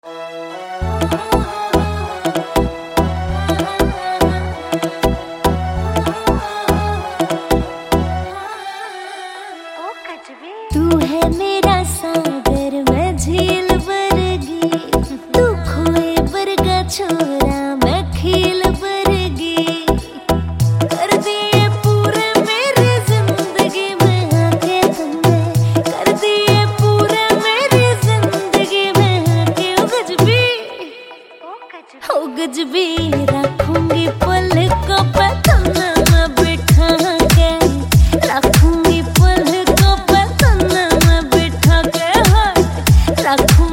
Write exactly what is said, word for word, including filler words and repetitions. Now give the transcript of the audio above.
तू है मेरा सागर, मैं झील वर्गी, तू खोए बरगा छोरा, मैं खील वर्गी। कर दिए पूरे मेरी जिंदगी में आके तुमने, कर दिए पूरे मेरी जिंदगी में आके। ओ गजबी, ओ गजबी, रखूंगी पलकों पे तुमने मैं बिठा के, रखूंगी पलकों पे तुमने मैं बिठा के, रखूं